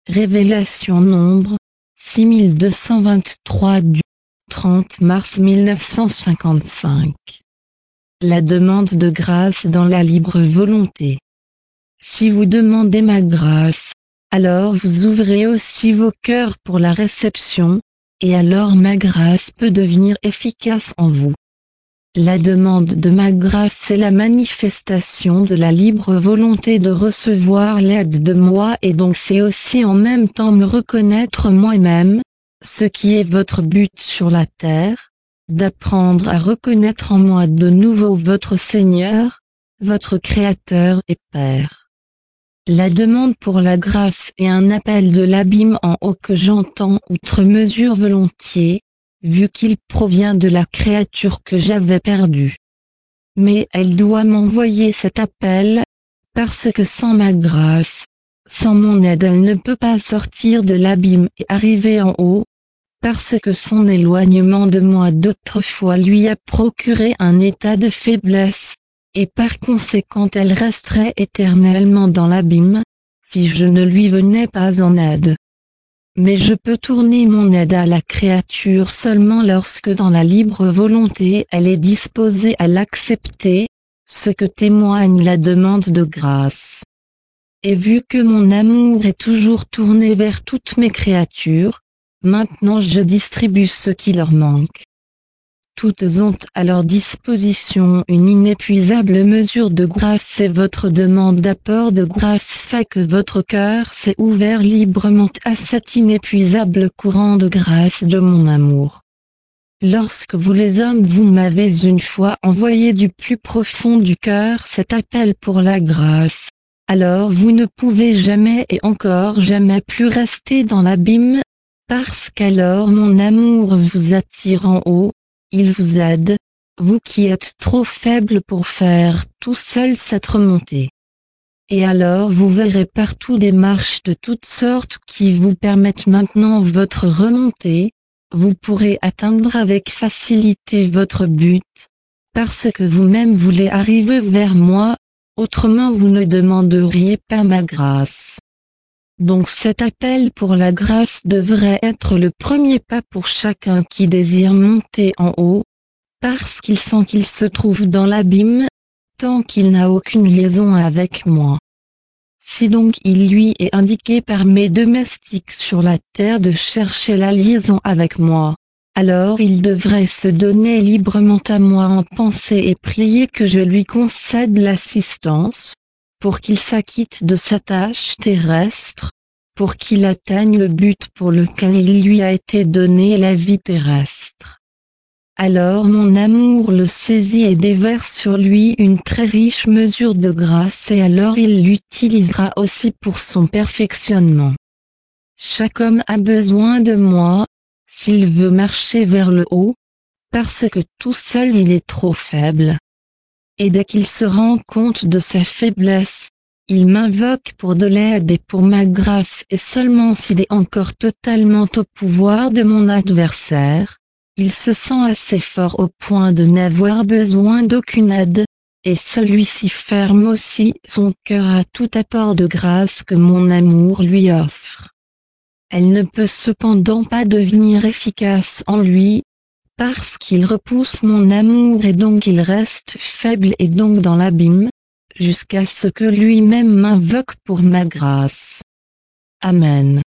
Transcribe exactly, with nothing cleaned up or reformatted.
Révélation Nombre, six mille deux cent vingt-trois du trente mars mille neuf cent cinquante-cinq. La demande de grâce dans la libre volonté. Si vous demandez ma grâce, alors vous ouvrez aussi vos cœurs pour la réception, et alors ma grâce peut devenir efficace en vous. La demande de ma grâce est la manifestation de la libre volonté de recevoir l'aide de moi, et donc c'est aussi en même temps me reconnaître moi-même, ce qui est votre but sur la terre, d'apprendre à reconnaître en moi de nouveau votre Seigneur, votre Créateur et Père. La demande pour la grâce est un appel de l'abîme en haut que j'entends outre mesure volontiers, vu qu'il provient de la créature que j'avais perdue. Mais elle doit m'envoyer cet appel, parce que sans ma grâce, sans mon aide elle ne peut pas sortir de l'abîme et arriver en haut, parce que son éloignement de moi d'autrefois lui a procuré un état de faiblesse, et par conséquent elle resterait éternellement dans l'abîme, si je ne lui venais pas en aide. Mais je peux tourner mon aide à la créature seulement lorsque dans la libre volonté elle est disposée à l'accepter, ce que témoigne la demande de grâce. Et vu que mon amour est toujours tourné vers toutes mes créatures, maintenant je distribue ce qui leur manque. Toutes ont à leur disposition une inépuisable mesure de grâce, et votre demande d'apport de grâce fait que votre cœur s'est ouvert librement à cet inépuisable courant de grâce de mon amour. Lorsque vous les hommes vous m'avez une fois envoyé du plus profond du cœur cet appel pour la grâce, alors vous ne pouvez jamais et encore jamais plus rester dans l'abîme, parce qu'alors mon amour vous attire en haut. Il vous aide, vous qui êtes trop faible pour faire tout seul cette remontée. Et alors vous verrez partout des marches de toutes sortes qui vous permettent maintenant votre remontée, vous pourrez atteindre avec facilité votre but, parce que vous-même voulez arriver vers moi, autrement vous ne demanderiez pas ma grâce. Donc cet appel pour la grâce devrait être le premier pas pour chacun qui désire monter en haut, parce qu'il sent qu'il se trouve dans l'abîme, tant qu'il n'a aucune liaison avec moi. Si donc il lui est indiqué par mes domestiques sur la terre de chercher la liaison avec moi, alors il devrait se donner librement à moi en pensée et prier que je lui concède l'assistance, pour qu'il s'acquitte de sa tâche terrestre, pour qu'il atteigne le but pour lequel il lui a été donné la vie terrestre. Alors mon amour le saisit et déverse sur lui une très riche mesure de grâce, et alors il l'utilisera aussi pour son perfectionnement. Chaque homme a besoin de moi, s'il veut marcher vers le haut, parce que tout seul il est trop faible. Et dès qu'il se rend compte de sa faiblesse, il m'invoque pour de l'aide et pour ma grâce, et seulement s'il est encore totalement au pouvoir de mon adversaire, il se sent assez fort au point de n'avoir besoin d'aucune aide, et celui-ci ferme aussi son cœur à tout apport de grâce que mon amour lui offre. Elle ne peut cependant pas devenir efficace en lui, parce qu'il repousse mon amour et donc il reste faible et donc dans l'abîme, jusqu'à ce que lui-même m'invoque pour ma grâce. Amen.